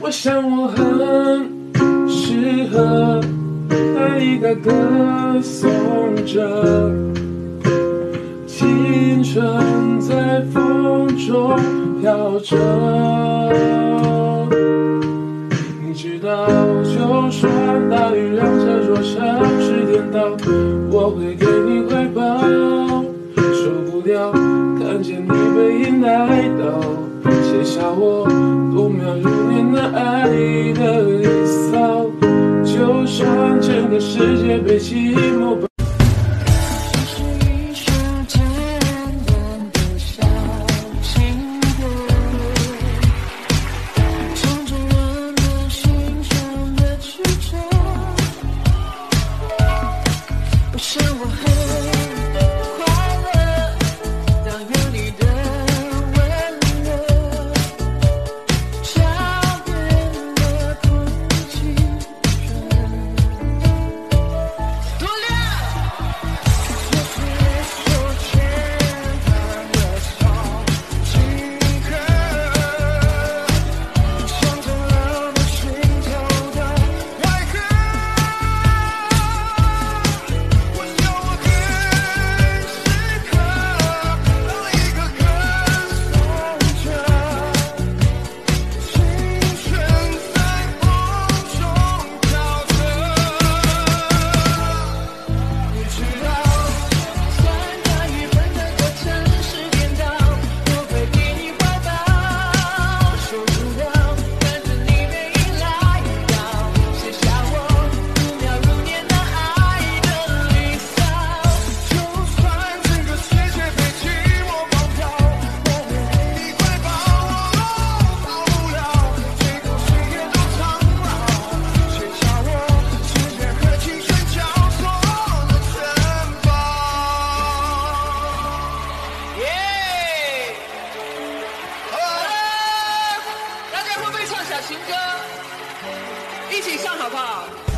我想我很适合当一个歌颂者，青春在风中飘着。你知道，就算大雨让这座城市颠倒，我会给你怀抱。受不了看见你背影来到，写下我度秒如年的爱的离骚。就算整个世界被寂寞情歌，一起唱好不好？